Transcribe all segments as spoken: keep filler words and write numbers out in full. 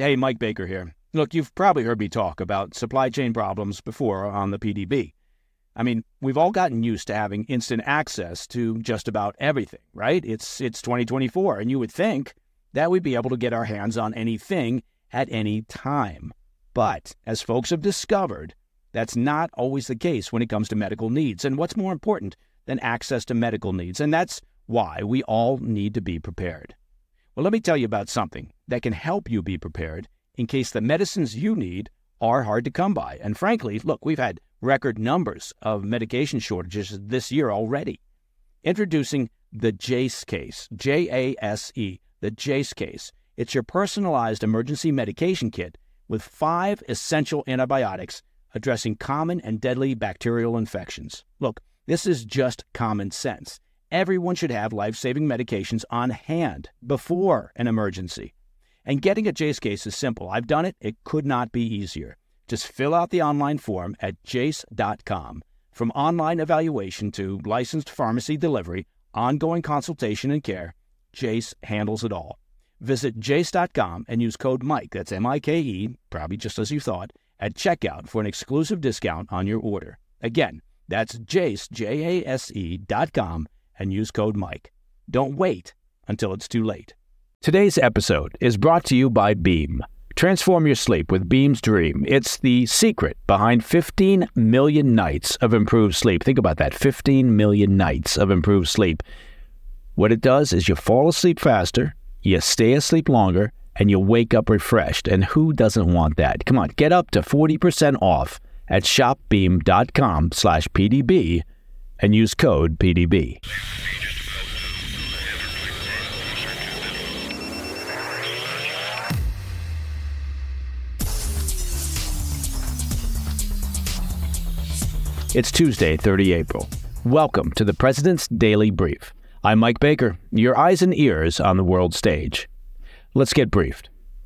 Hey, Mike Baker here. Look, you've probably heard me talk about supply chain problems before on the P D B. I mean, we've all gotten used to having instant access to just about everything, right? It's it's twenty twenty-four, and you would think that we'd be able to get our hands on anything at any time. But as folks have discovered, that's not always the case when it comes to medical needs. And what's more important than access to medical needs? And that's why we all need to be prepared. Well, let me tell you about something that can help you be prepared in case the medicines you need are hard to come by. And frankly, look, we've had record numbers of medication shortages this year already. Introducing the Jase Case, J A S E, the Jase Case. It's your personalized emergency medication kit with five essential antibiotics addressing common and deadly bacterial infections. Look, this is just common sense. Everyone should have life-saving medications on hand before an emergency. And getting a Jase Case is simple. I've done it. It could not be easier. Just fill out the online form at jase dot com. From online evaluation to licensed pharmacy delivery, ongoing consultation and care, Jase handles it all. Visit jase dot com and use code Mike, that's M I K E, probably just as you thought, at checkout for an exclusive discount on your order. Again, that's Jase, J A S E dot com, and use code Mike. Don't wait until it's too late. Today's episode is brought to you by Beam. Transform your sleep with Beam's Dream. It's the secret behind fifteen million nights of improved sleep. Think about that, fifteen million nights of improved sleep. What it does is you fall asleep faster, you stay asleep longer, and you wake up refreshed. And who doesn't want that? Come on, get up to forty percent off at shopbeam dot com slash P D B and use code P D B. It's Tuesday, the thirtieth of April. Welcome to the President's Daily Brief. I'm Mike Baker, your eyes and ears on the world stage. Let's get briefed.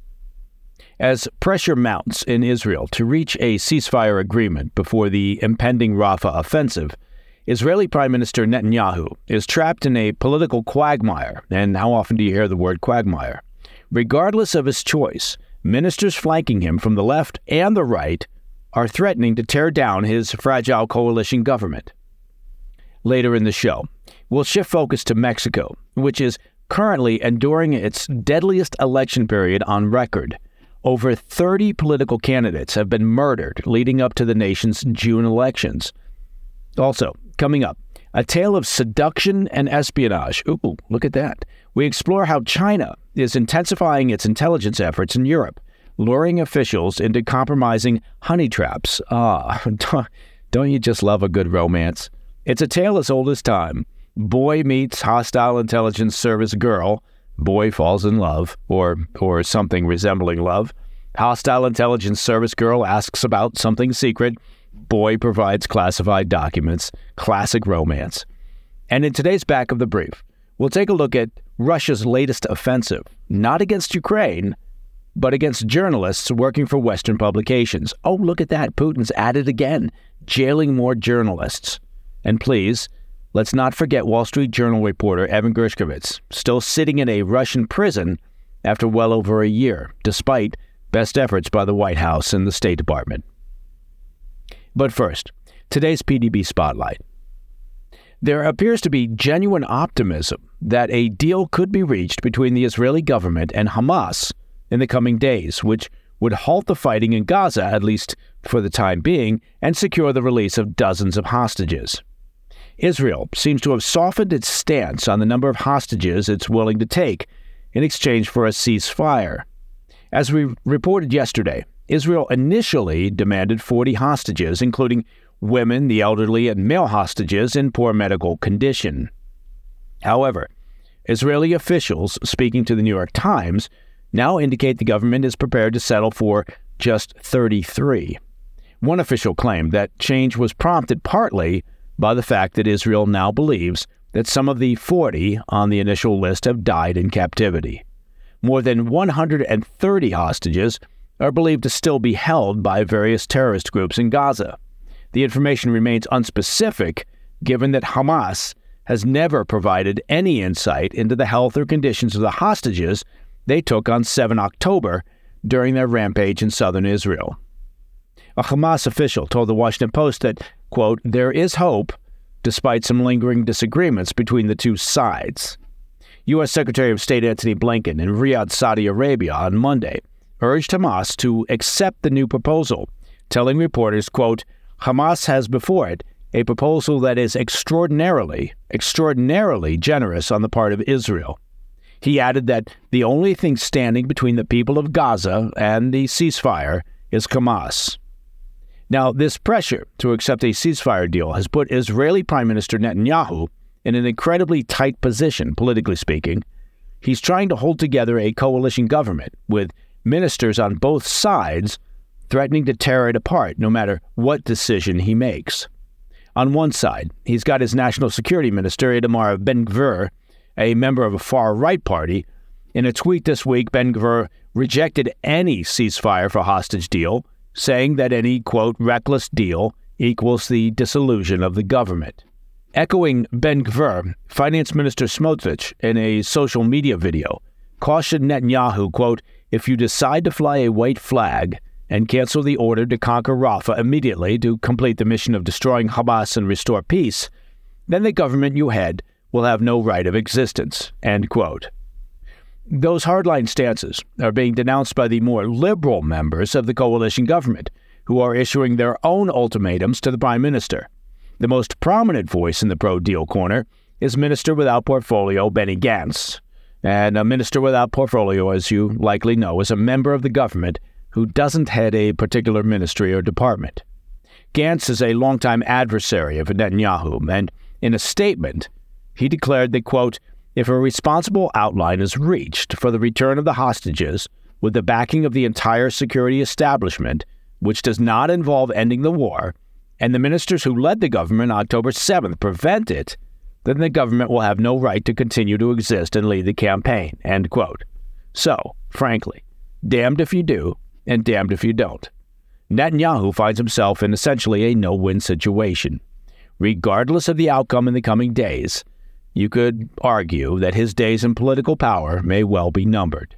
As pressure mounts in Israel to reach a ceasefire agreement before the impending Rafah offensive, Israeli Prime Minister Netanyahu is trapped in a political quagmire. And how often do you hear the word quagmire? Regardless of his choice, ministers flanking him from the left and the right are threatening to tear down his fragile coalition government. Later in the show, we'll shift focus to Mexico, which is currently enduring its deadliest election period on record. Over thirty political candidates have been murdered leading up to the nation's June elections. Also, coming up, a tale of seduction and espionage. Ooh, look at that. We explore how China is intensifying its intelligence efforts in Europe, luring officials into compromising honey traps. Ah, don't you just love a good romance? It's a tale as old as time. Boy meets hostile intelligence service girl. Boy falls in love, or or something resembling love. Hostile intelligence service girl asks about something secret. Boy provides classified documents. Classic romance. And in today's Back of the Brief, we'll take a look at Russia's latest offensive, not against Ukraine, but against journalists working for Western publications. Oh, look at that. Putin's at it again, jailing more journalists. And please, let's not forget Wall Street Journal reporter Evan Gershkovich, still sitting in a Russian prison after well over a year, despite best efforts by the White House and the State Department. But first, today's P D B Spotlight. There appears to be genuine optimism that a deal could be reached between the Israeli government and Hamas in the coming days, which would halt the fighting in Gaza, at least for the time being, and secure the release of dozens of hostages. Israel seems to have softened its stance on the number of hostages it's willing to take in exchange for a ceasefire. As we reported yesterday, Israel initially demanded forty hostages, including women, the elderly, and male hostages in poor medical condition. However, Israeli officials speaking to the New York Times now indicate the government is prepared to settle for just thirty-three. One official claimed that change was prompted partly by the fact that Israel now believes that some of the forty on the initial list have died in captivity. More than one hundred thirty hostages are believed to still be held by various terrorist groups in Gaza. The information remains unspecific, given that Hamas has never provided any insight into the health or conditions of the hostages they took on the seventh of October, during their rampage in southern Israel. A Hamas official told the Washington Post that, quote, there is hope despite some lingering disagreements between the two sides. U S Secretary of State Antony Blinken in Riyadh, Saudi Arabia on Monday urged Hamas to accept the new proposal, telling reporters, quote, Hamas has before it a proposal that is extraordinarily, extraordinarily generous on the part of Israel. He added that the only thing standing between the people of Gaza and the ceasefire is Hamas. Now, this pressure to accept a ceasefire deal has put Israeli Prime Minister Netanyahu in an incredibly tight position, politically speaking. He's trying to hold together a coalition government with ministers on both sides threatening to tear it apart no matter what decision he makes. On one side, he's got his national security minister, Itamar Ben-Gvir, a member of a far-right party. In a tweet this week, Ben-Gvir rejected any ceasefire for hostage deal, saying that any, quote, reckless deal equals the dissolution of the government. Echoing Ben-Gvir, Finance Minister Smotrich, in a social media video, cautioned Netanyahu, quote, if you decide to fly a white flag and cancel the order to conquer Rafah immediately to complete the mission of destroying Hamas and restore peace, then the government you head will have no right of existence, end quote. Those hardline stances are being denounced by the more liberal members of the coalition government, who are issuing their own ultimatums to the prime minister. The most prominent voice in the pro-deal corner is Minister without Portfolio Benny Gantz. And a minister without portfolio, as you likely know, is a member of the government who doesn't head a particular ministry or department. Gantz is a longtime adversary of Netanyahu, and in a statement, he declared that, quote, if a responsible outline is reached for the return of the hostages with the backing of the entire security establishment, which does not involve ending the war, and the ministers who led the government on October seventh prevent it, then the government will have no right to continue to exist and lead the campaign, end quote. So, frankly, damned if you do, and damned if you don't. Netanyahu finds himself in essentially a no-win situation. Regardless of the outcome in the coming days, you could argue that his days in political power may well be numbered.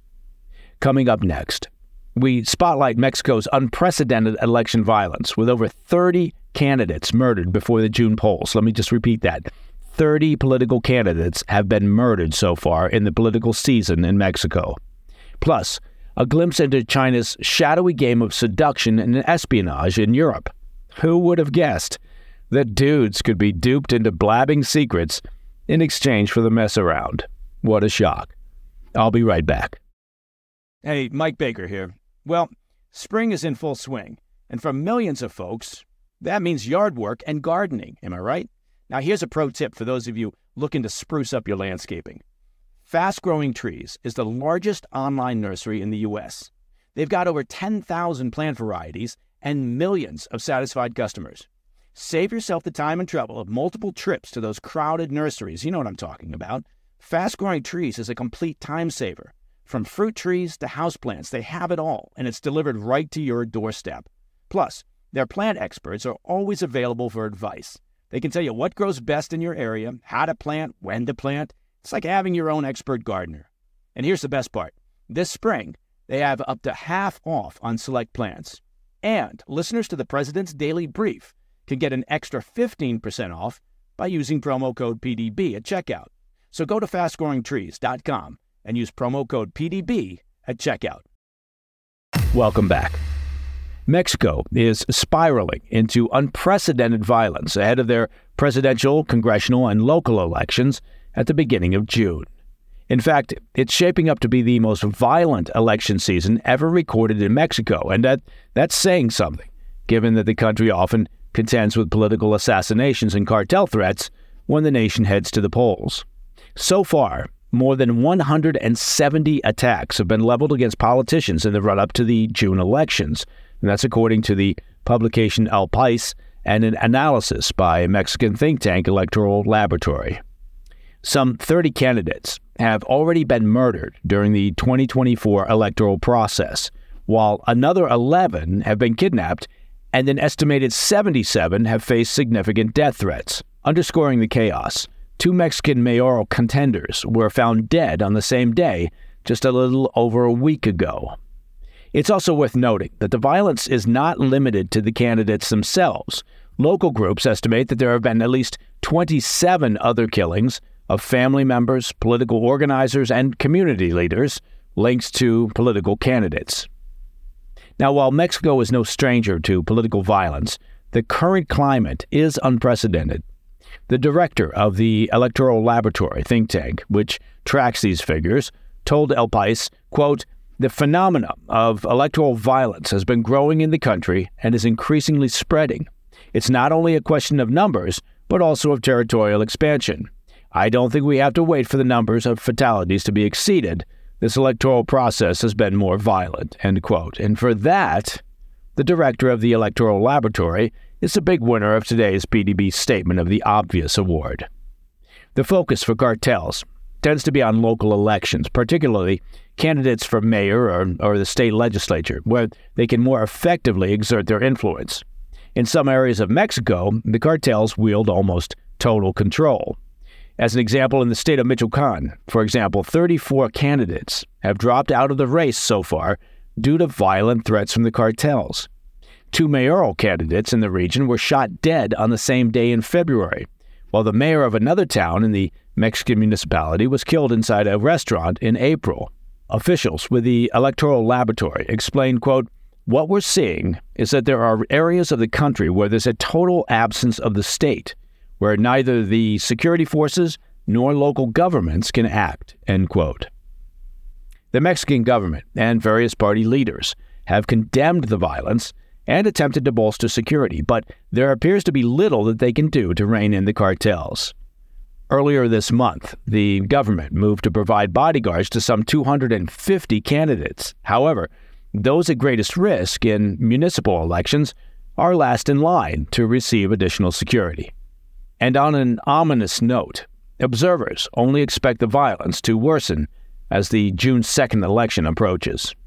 Coming up next, we spotlight Mexico's unprecedented election violence with over thirty candidates murdered before the June polls. Let me just repeat that. thirty political candidates have been murdered so far in the political season in Mexico. Plus, a glimpse into China's shadowy game of seduction and espionage in Europe. Who would have guessed that dudes could be duped into blabbing secrets in exchange for the mess around? What a shock. I'll be right back. Hey, Mike Baker here. Well, spring is in full swing, and for millions of folks, that means yard work and gardening, am I right? Now here's a pro tip for those of you looking to spruce up your landscaping. Fast Growing Trees is the largest online nursery in the U S. They've got over ten thousand plant varieties and millions of satisfied customers. Save yourself the time and trouble of multiple trips to those crowded nurseries. You know what I'm talking about. Fast Growing Trees is a complete time saver. From fruit trees to houseplants, they have it all, and it's delivered right to your doorstep. Plus, their plant experts are always available for advice. They can tell you what grows best in your area, how to plant, when to plant. It's like having your own expert gardener. And here's the best part. This spring, they have up to half off on select plants. And listeners to the President's Daily Brief can get an extra fifteen percent off by using promo code P D B at checkout. So go to fast growing trees dot com and use promo code P D B at checkout. Welcome back. Mexico is spiraling into unprecedented violence ahead of their presidential, congressional, and local elections at the beginning of June. In fact, it's shaping up to be the most violent election season ever recorded in Mexico, and that, that's saying something, given that the country often contends with political assassinations and cartel threats when the nation heads to the polls. So far, more than one hundred seventy attacks have been leveled against politicians in the run-up to the June elections, and that's according to the publication El País and an analysis by Mexican think tank Electoral Laboratory. Some thirty candidates have already been murdered during the twenty twenty-four electoral process, while another eleven have been kidnapped, and an estimated seventy-seven have faced significant death threats. Underscoring the chaos, two Mexican mayoral contenders were found dead on the same day just a little over a week ago. It's also worth noting that the violence is not limited to the candidates themselves. Local groups estimate that there have been at least twenty-seven other killings of family members, political organizers, and community leaders linked to political candidates. Now, while Mexico is no stranger to political violence, the current climate is unprecedented. The director of the Electoral Laboratory think tank, which tracks these figures, told El País, quote, "The phenomena of electoral violence has been growing in the country and is increasingly spreading. It's not only a question of numbers, but also of territorial expansion. I don't think we have to wait for the numbers of fatalities to be exceeded. This electoral process has been more violent," end quote. And for that, the director of the Electoral Laboratory is the big winner of today's P D B Statement of the Obvious Award. The focus for cartels tends to be on local elections, particularly candidates for mayor or, or the state legislature, where they can more effectively exert their influence. In some areas of Mexico, the cartels wield almost total control. As an example, in the state of Michoacan, for example, thirty-four candidates have dropped out of the race so far due to violent threats from the cartels. Two mayoral candidates in the region were shot dead on the same day in February, while the mayor of another town in the Mexican municipality was killed inside a restaurant in April. Officials with the Electoral Laboratory explained, quote, "What we're seeing is that there are areas of the country where there's a total absence of the state, where neither the security forces nor local governments can act," end quote. The Mexican government and various party leaders have condemned the violence and attempted to bolster security, but there appears to be little that they can do to rein in the cartels. Earlier this month, the government moved to provide bodyguards to some two hundred fifty candidates. However, those at greatest risk in municipal elections are last in line to receive additional security. And on an ominous note, observers only expect the violence to worsen as the June second election approaches.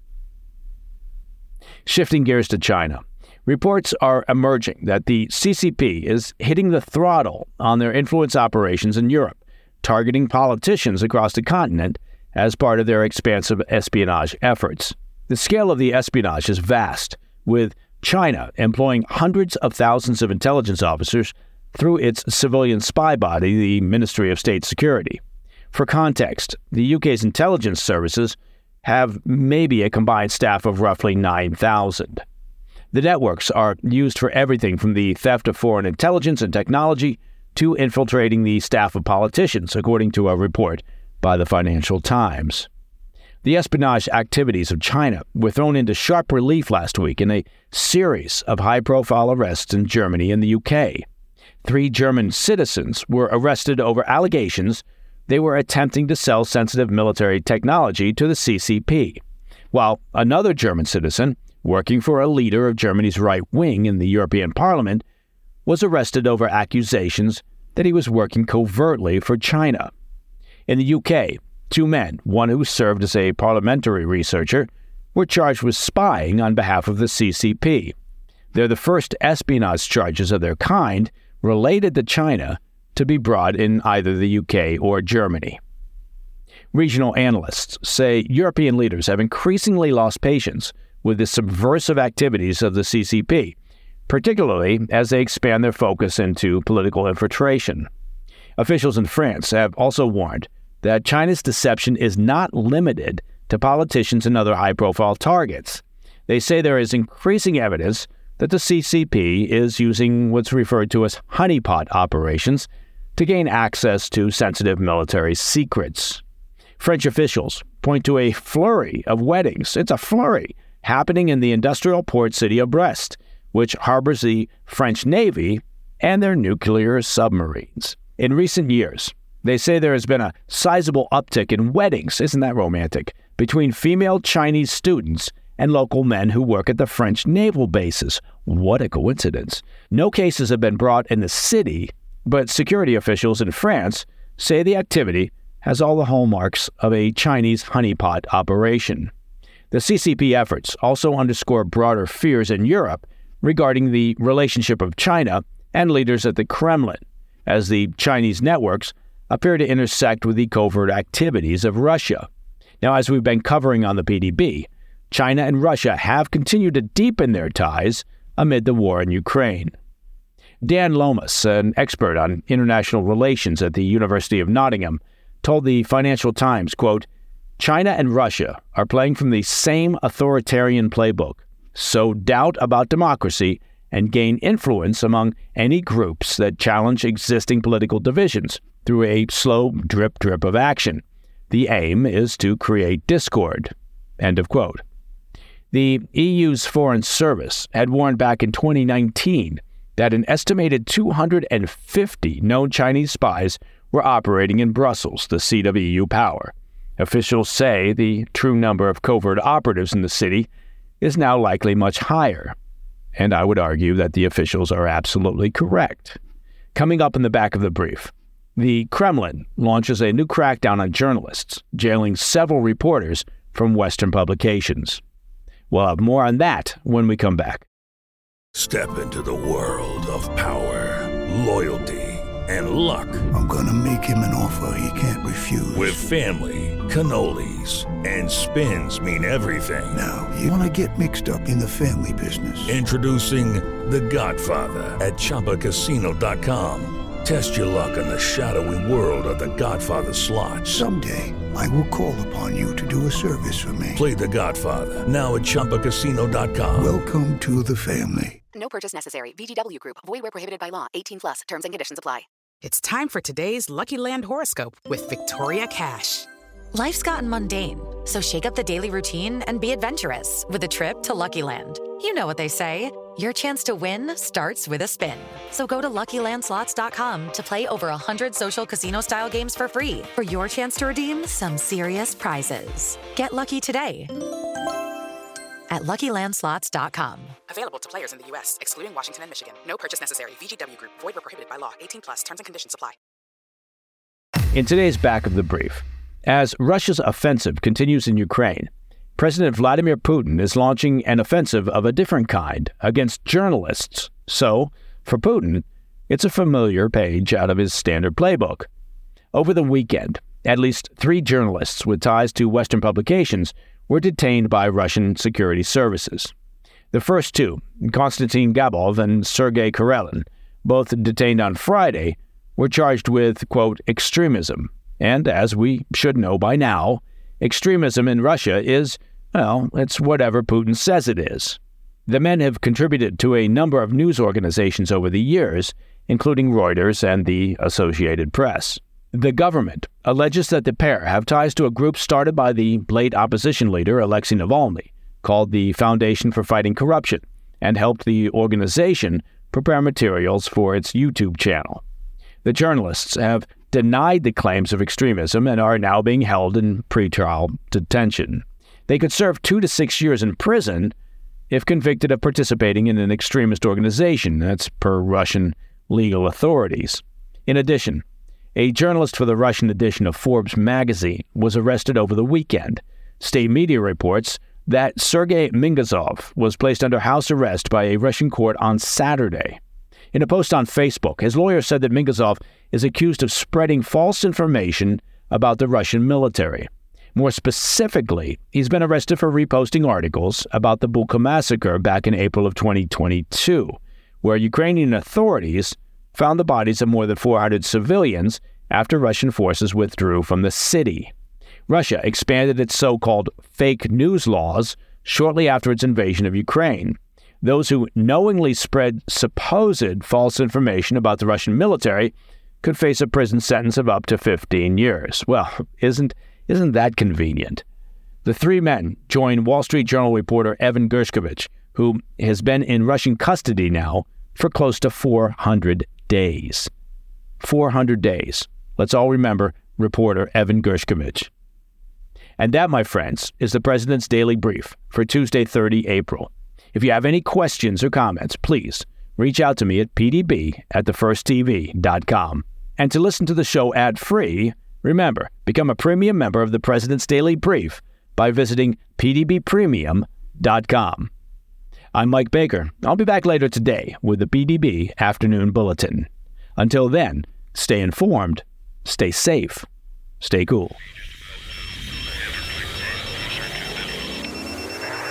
Shifting gears to China, reports are emerging that the C C P is hitting the throttle on their influence operations in Europe, targeting politicians across the continent as part of their expansive espionage efforts. The scale of the espionage is vast, with China employing hundreds of thousands of intelligence officers through its civilian spy body, the Ministry of State Security. For context, the U K's intelligence services have maybe a combined staff of roughly nine thousand. The networks are used for everything from the theft of foreign intelligence and technology to infiltrating the staff of politicians, according to a report by the Financial Times. The espionage activities of China were thrown into sharp relief last week in a series of high-profile arrests in Germany and the U K. Three German citizens were arrested over allegations they were attempting to sell sensitive military technology to the C C P, while another German citizen, working for a leader of Germany's right wing in the European Parliament, was arrested over accusations that he was working covertly for China. In the U K, two men, one who served as a parliamentary researcher, were charged with spying on behalf of the C C P. They're the first espionage charges of their kind related to China to be brought in either the U K or Germany. Regional analysts say European leaders have increasingly lost patience with the subversive activities of the C C P, particularly as they expand their focus into political infiltration. Officials in France have also warned that China's deception is not limited to politicians and other high-profile targets. They say there is increasing evidence that the C C P is using what's referred to as honeypot operations to gain access to sensitive military secrets. French officials point to a flurry of weddings. It's a flurry happening in the industrial port city of Brest, which harbors the French Navy and their nuclear submarines. In recent years, they say there has been a sizable uptick in weddings, isn't that romantic, between female Chinese students and local men who work at the French naval bases. What a coincidence. No cases have been brought in the city, but security officials in France say the activity has all the hallmarks of a Chinese honeypot operation. The C C P efforts also underscore broader fears in Europe regarding the relationship of China and leaders at the Kremlin, as the Chinese networks appear to intersect with the covert activities of Russia. Now, as we've been covering on the P D B, China and Russia have continued to deepen their ties amid the war in Ukraine. Dan Lomas, an expert on international relations at the University of Nottingham, told the Financial Times, quote, China and Russia are playing from the same authoritarian playbook, sow doubt about democracy and gain influence among any groups that challenge existing political divisions through a slow drip-drip of action. The aim is to create discord. End of quote. The E U's Foreign Service had warned back in twenty nineteen that an estimated two hundred fifty known Chinese spies were operating in Brussels, the seat of E U power. Officials say the true number of covert operatives in the city is now likely much higher. And I would argue that the officials are absolutely correct. Coming up in the back of the brief, the Kremlin launches a new crackdown on journalists, jailing several reporters from Western publications. We'll have more on that when we come back. Step into the world of power, loyalty, and luck. I'm gonna make him an offer he can't refuse. With family, cannolis, and spins mean everything. Now, you wanna get mixed up in the family business. Introducing The Godfather at Chumba Casino dot com. Test your luck in the shadowy world of The Godfather slot. Someday, I will call upon you to do a service for me. Play The Godfather, now at Chumba Casino dot com. Welcome to the family. No purchase necessary. V G W Group. Void where prohibited by law. eighteen plus. Terms and conditions apply. It's time for today's Lucky Land horoscope with Victoria Cash. Life's gotten mundane, so shake up the daily routine and be adventurous with a trip to Lucky Land. You know what they say. Your chance to win starts with a spin. So go to Lucky Land Slots dot com to play over one hundred social casino-style games for free for your chance to redeem some serious prizes. Get lucky today at Lucky Land Slots dot com. Available to players in the U S, excluding Washington and Michigan. No purchase necessary. V G W Group. Void where prohibited by law. eighteen plus. Terms and conditions apply. In today's back of the brief, as Russia's offensive continues in Ukraine, President Vladimir Putin is launching an offensive of a different kind against journalists. So, for Putin, it's a familiar page out of his standard playbook. Over the weekend, at least three journalists with ties to Western publications were detained by Russian security services. The first two, Konstantin Gabov and Sergei Karelin, both detained on Friday, were charged with, quote, extremism. And as we should know by now, extremism in Russia is, well, it's whatever Putin says it is. The men have contributed to a number of news organizations over the years, including Reuters and the Associated Press. The government alleges that the pair have ties to a group started by the late opposition leader Alexei Navalny, called the Foundation for Fighting Corruption, and helped the organization prepare materials for its YouTube channel. The journalists have denied the claims of extremism and are now being held in pretrial detention. They could serve two to six years in prison if convicted of participating in an extremist organization. That's per Russian legal authorities. In addition, a journalist for the Russian edition of Forbes magazine was arrested over the weekend. State media reports that Sergei Mingazov was placed under house arrest by a Russian court on Saturday. In a post on Facebook, his lawyer said that Mingazov is accused of spreading false information about the Russian military. More specifically, he's been arrested for reposting articles about the Bucha massacre back in April of twenty twenty-two, where Ukrainian authorities found the bodies of more than four hundred civilians after Russian forces withdrew from the city. Russia expanded its so-called fake news laws shortly after its invasion of Ukraine. Those who knowingly spread supposed false information about the Russian military could face a prison sentence of up to fifteen years. Well, isn't isn't that convenient? The three men join Wall Street Journal reporter Evan Gershkovich, who has been in Russian custody now for close to four hundred days. four hundred days. Let's all remember reporter Evan Gershkovich. And that, my friends, is the President's Daily Brief for Tuesday, the thirtieth of April. If you have any questions or comments, please reach out to me at p d b at the first t v dot com. And to listen to the show ad-free, remember, become a premium member of the President's Daily Brief by visiting p d b premium dot com. I'm Mike Baker. I'll be back later today with the P D B Afternoon Bulletin. Until then, stay informed, stay safe, stay cool.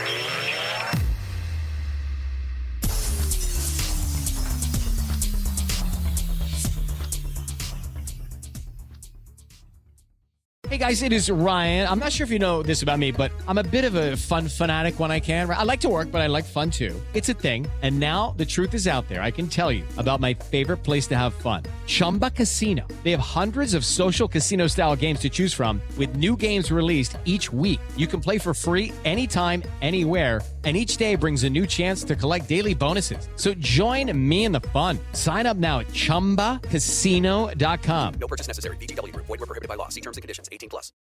Hey guys, it is Ryan. I'm not sure if you know this about me, but I'm a bit of a fun fanatic when I can. I like to work, but I like fun too. It's a thing. And now the truth is out there. I can tell you about my favorite place to have fun. Chumba Casino. They have hundreds of social casino style games to choose from with new games released each week. You can play for free anytime, anywhere. And each day brings a new chance to collect daily bonuses. So join me in the fun. Sign up now at chumba casino dot com. No purchase necessary. V G W Group. Void where prohibited by law. See terms and conditions. eighteen plus.